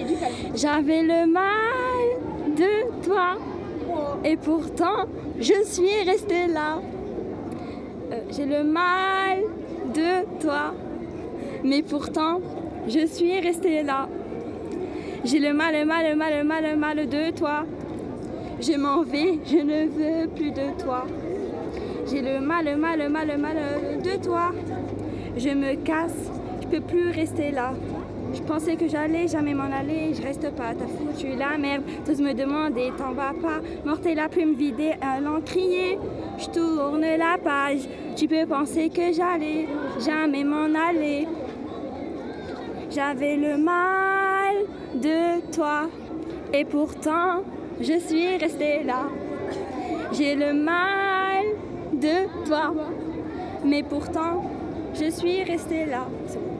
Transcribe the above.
J'avais le mal de toi et pourtant je suis restée là. J'ai le mal de toi, mais pourtant je suis restée là. J'ai le mal de toi. Je m'en vais, je ne veux plus de toi. J'ai le mal de toi. Je me casse, je peux plus rester là. Je pensais que j'allais jamais m'en aller, je reste pas, t'as foutu la merde. Tous me demandaient, t'en vas pas. Morter la plume vidée, à l'encrier. Je tourne la page, tu peux penser que j'allais jamais m'en aller. J'avais le mal de toi et pourtant je suis restée là. J'ai le mal de toi, mais pourtant je suis restée là.